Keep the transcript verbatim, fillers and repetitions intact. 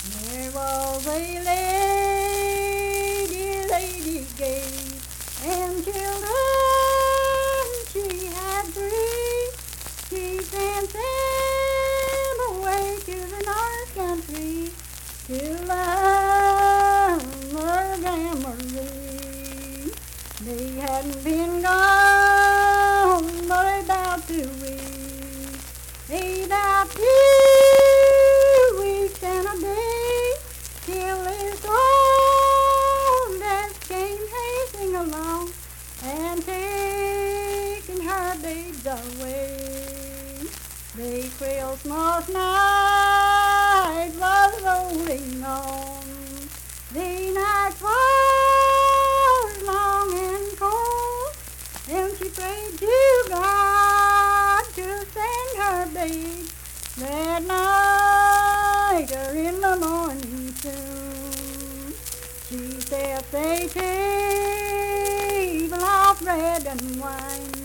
There was a lady, lady gay, and children she had three. She sent them away to the North Country to learn the grammar. They hadn't been gone but about two weeks. About two weeks and a day, till this old death came racing along and taking her babes away. The Christmas night was rolling on. The night was long and cold, and she prayed to God to send her babe that night or in the morning soon. She set the table of bread and wine,